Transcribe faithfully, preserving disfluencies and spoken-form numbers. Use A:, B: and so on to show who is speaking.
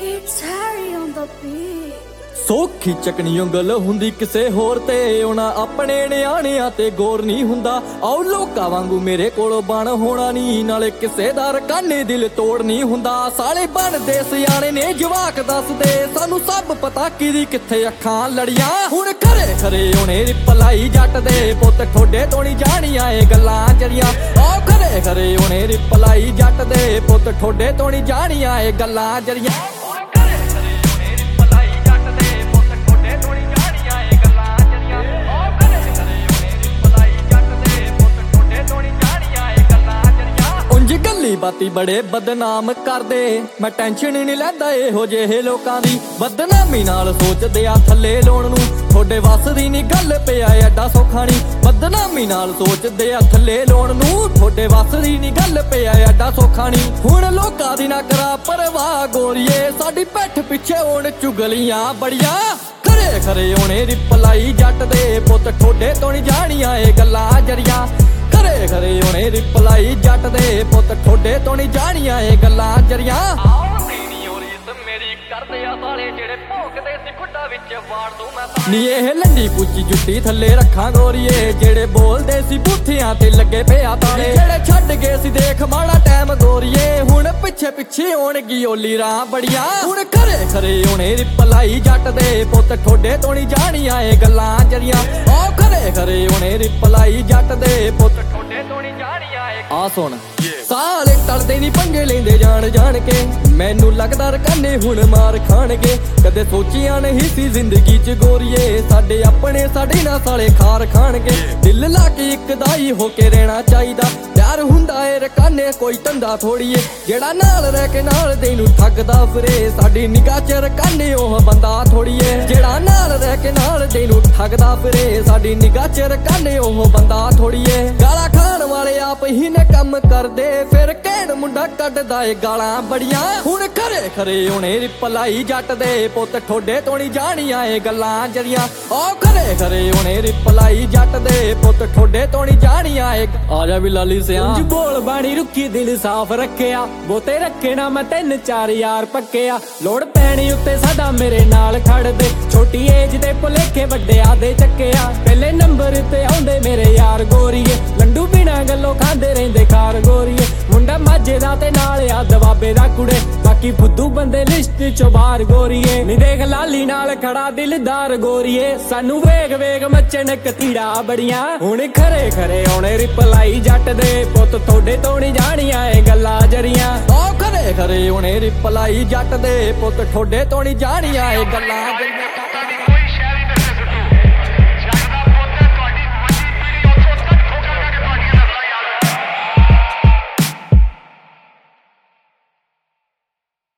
A: It's Harry on the beat.
B: ਸੋਖੀ ਚੱਕਣੀ ਉਂਗਲ ਹੁੰਦੀ ਕਿਸੇ ਹੋਰ ਤੇ ਉਹਨਾਂ ਆਪਣੇ ਨਿਆਣਿਆਂ ਤੇ ਗੌਰ ਨਹੀਂ ਹੁੰਦਾ। ਆਓ ਲੋਕਾਂ ਵਾਂਗੂ ਮੇਰੇ ਕੋਲ ਬਣ ਹੋਣਾ ਨਹੀਂ, ਨਾਲੇ ਕਿਸੇ ਦਾ ਰਕਾਨੇ ਦਿਲ ਤੋੜ ਨਹੀਂ ਹੁੰਦਾ। ਸਾਲੇ ਬਣਦੇ ਸਿਆਣੇ ਨੇ ਜਵਾਕ ਦੱਸਦੇ, ਸਾਨੂੰ ਸਭ ਪਤਾ ਕਿਹਦੀ ਕਿੱਥੇ ਅੱਖਾਂ ਲੜੀਆਂ। ਹੁਣ ਖਰੇ ਖਰੇ ਉਹਨੇ ਰਿਪਲਾਈ ਜੱਟ ਦੇ ਪੁੱਤ ਠੋਡੇ ਤੋਂ ਨਹੀਂ ਜਾਣੀਆਂ ਇਹ ਗੱਲਾਂ ਜਰੀਆਂ। ਆਓ ਖਰੇ ਖਰੇ ਉਹਨੇ ਰਿਪਲਾਈ ਜੱਟ ਦੇ ਪੁੱਤ ਠੋਡੇ ਤੋਂ ਨਹੀਂ ਜਾਣੀਆਂ ਇਹ ਗੱਲਾਂ ਜਰੀਆਂ। ਗੱਲੀ ਬਾਤੀ ਬੜੇ ਬਦਨਾਮ ਕਰਦੇ, ਮੈਂ ਟੈਨਸ਼ਨ ਨਹੀਂ ਲੈਂਦਾ ਇਹੋ ਜਿਹੇ ਲੋਕਾਂ ਦੀ। ਬਦਨਾਮੀ ਨਾਲ ਸੋਚਦੇ ਆ ਥੱਲੇ ਲਾਉਣ ਨੂੰ, ਤੁਹਾਡੇ ਵੱਸ ਦੀ ਨੀ ਗੱਲ ਪਿਆ ਐਡਾ ਸੌਖਾ ਨੀ। ਬਦਨਾਮੀ ਨਾਲ ਸੋਚਦੇ ਆ ਥੱਲੇ ਲਾਉਣ ਨੂੰ, ਤੁਹਾਡੇ ਵੱਸ ਦੀ ਨੀ ਗੱਲ ਪਿਆ ਐਡਾ ਸੌਖਾ ਨੀ। ਹੁਣ ਲੋਕਾਂ ਦੀ ਨਾ ਕਰਾ ਪਰਵਾਹ ਗੋਰੀਏ, ਸਾਡੀ ਪਿੱਠ ਪਿੱਛੇ ਹੋਣ ਚੁਗਲੀਆਂ ਬੜੀਆਂ। ਖਰੇ ਖਰੇ ਉਹਨੇ ਰਿਪਲਾਈ ਜੱਟ ਦੇ ਪੁੱਤ ਠੋਡੇ ਤੋਂ ਨਹੀਂ ਜਾਣੀਆਂ ਇਹ ਗੱਲਾਂ ਜਰੀਆਂ। ਖਰੇ ਖਰੇ ਉਹਨੇ ਰਿਪਲਾਈ ਜੱਟ ਦੇ ਪੁੱਤ ਠੋਡੇ ਤੋਂ ਨਹੀਂ ਜਾਣੀਆਂ ਇਹ ਗੱਲਾਂ ਜਰੀਆਂ। ਕਰਦੇ ਆ ਸਾਲੇ ਜਿਹੜੇ ਭੌਂਕਦੇ ਸੀ ਖੁੱਡਾ ਵਿੱਚ ਵਾੜ ਦੂੰ ਮੈਂ ਨੀ। ਇਹ ਲੰਡੀ ਪੁੱਚੀ ਜੁੱਤੀ ਥੱਲੇ ਰੱਖਾਂ ਗੋਰੀਏ, ਜਿਹੜੇ ਬੋਲਦੇ ਸੀ ਬੂਥਿਆਂ ਤੇ ਲੱਗੇ ਪਿਆ ਤਾਲੇ। ਜਿਹੜੇ ਛੱਡ ਗਏ ਸੀ ਦੇਖ ਮਾੜਾ ਟਾਈਮ ਗੋਰੀਏ, ਹੁਣ ਪਿੱਛੇ ਪਿੱਛੇ ਹੋਣਗੀ ਓਲੀ ਰਾਹ ਬੜੀਆਂ। ਹੁਣ ਖਰੇ ਖਰੇ ਉਹਨੇ ਰਿਪਲਾਈ ਜੱਟ ਦੇ ਪੁੱਤ ਠੋਡੇ ਤੋਂ ਨਹੀਂ ਜਾਣੀਆਂ ਇਹ ਗੱਲਾਂ ਜਰੀਆਂ। ਆਹ ਖਰੇ ਖਰੇ ਉਹਨੇ ਰਿਪਲਾਈ ਜੱਟ ਦੇ ਪੁੱਤ ਠੋਡੇ ਤੋਂ ਨਹੀਂ ਜਾਣੀਆਂ ਇਹ। ਆ ਸੁਣ ਸਾਲੇ ਟਲਦੇ ਨਹੀਂ ਪੰਗੇ ਲੈਂਦੇ ਜਾਣ ਜਾਣ ਕੇ, ਮੈਨੂੰ ਲੱਗਦਾ ਰਕਾਨੇ ਹੁਣ ਮਾਰ ਖਾਣਗੇ। ਕਦੇ ਸੋਚਿਆ ਨਹੀਂ ਸੀ ਜ਼ਿੰਦਗੀ ਚ ਗੋਰੀਏ, ਸਾਡੇ ਆਪਣੇ ਸਾਡੇ ਨਾਲ ਸਾਲੇ ਖਾਰ ਖਾਣਗੇ। ਦਿਲ ਲਾ ਕੇ ਇੱਕ ਦਾ ਹੀ ਹੋ ਕੇ ਰਹਿਣਾ ਚਾਹੀਦਾ, ਪਿਆਰ ਹੁੰਦਾ ਏ ਰਕਾਨੇ ਕੋਈ ਧੰਦਾ ਥੋੜੀਏ। ਜਿਹੜਾ ਨਾਲ ਰਹਿ ਕੇ ਨਾਲ ਦੇ ਨੂੰ ਠੱਗਦਾ ਫਿਰੇ, ਸਾਡੀ ਨਿਗਾਹ ਚ ਰਕਾਨੇ ਉਹ ਬੰਦਾ ਥੋੜੀਏ। ਜਿਹੜਾ ਨਾਲ ਰਹਿ ਕੇ ਨਾਲ ਦੇ ਨੂੰ ਠੱਗਦਾ ਫਿਰੇ, ਸਾਡੀ ਨਿਗਾਹ ਚ ਰਕਾਨੇ ਉਹ ਬੰਦਾ ਥੋੜੀਏ। ਗਾਲਾਂ ਖਾਣ ਵਾਲੇ ਆਪ ਹੀ ਨੇ ਕੰਮ ਕਰਦੇ, ਫਿਰ ਕਹਿਣ ਮੁੰਡਾ ਕੱਢਦਾ ਏ ਗਾਲਾਂ ਬੜੀਆਂ। ਹੁਣ ਖਰੇ ਖਰੇ ਉਹਨੇ ਰਿਪਲਾਈ ਜੱਟ ਦੇ ਪੁੱਤ ਠੋਡੇ ਤੋਂ ਨਹੀਂ ਜਾਣੀਆਂ ਇਹ ਗੱਲਾਂ ਜਰੀਆਂ। ਆਹ ਖਰੇ ਖਰੇ ਉਹਨੇ ਰਿਪਲਾਈ ਜੱਟ ਦੇ ਪੁੱਤ ਠੋਡੇ ਤੋਂ ਨਹੀਂ ਜਾਣੀਆਂ ਇਹ। ਆ ਜਾ ਵੀ ਲਾਲੀ ਸਿਆ
C: ਉਂਝ ਬੋਲ ਬਾਣੀ ਰੁੱਖੀ ਦਿਲ ਸਾਫ਼ ਰੱਖਿਆ, ਬੋਤੇ ਰੱਖੇ ਨਾ ਮੈਂ ਤਿੰਨ ਚਾਰ ਯਾਰ ਪੱਕਿਆ। ਲੋੜ ਪੈਣੀ ਉੱਤੇ ਸਦਾ ਮੇਰੇ ਨਾਲ ਖੜਦੇ, ਛੋਟੀ ਏਜ ਦੇ ਭੁਲੇਖੇ ਵੱਡਿਆਂ ਦੇ ਚੱਕਿਆ। ਪਹਿਲੇ ਨੰਬਰ ਤੇ ਆਉਂਦੇ ਮੇਰੇ ਯਾਰ ਗੋਰੀਏ, ਲੰਡੂ ਬਿਨਾ ਗੱਲੋਂ ਖਾਂਦੇ ਰਹਿੰਦੇ ਖਾਰ ਗੋਰੀਏ। ਮੁੰਡਾ ਮਾਝੇ ਦਾ ਤੇ ਨਾਲ ਆ ਦਵਾਬੇ ਦਾ ਕੁੜੇ, ਬਾਕੀ ਫੁੱਦੂ ਬੰਦੇ ਲਿਸਟ ਚੋਂ ਬਾਹਰ ਗੋਰੀਏ। ਨੀ ਦੇਖ ਲਾਲੀ ਨਾਲ ਖੜਾ ਦਿਲਦਾਰ ਗੋਰੀਏ, ਸਾਨੂੰ ਵੇਗ ਵੇਗ ਮੱਚਣ ਕਤੀੜਾ ਬੜੀਆਂ। ਹੁਣ ਖਰੇ ਖਰੇ ਉਹਨੇ ਰਿਪਲਾਈ ਜੱਟ ਦੇ ਪੁੱਤ ਤੁਹਾਡੇ ਤੋਂ ਨਹੀਂ ਜਾਣੀਆਂ ਇਹ ਗੱਲਾਂ ਜਰੀਆਂ।
B: ਆਹ ਖਰੇ ਖਰੇ ਉਹਨੇ ਰਿਪਲਾਈ ਜੱਟ ਦੇ ਪੁੱਤ ਠੋਡੇ ਤੋਂ ਨਹੀਂ ਜਾਣੀਆਂ ਇਹ ਗੱਲਾਂ ਜਰੀਆਂ।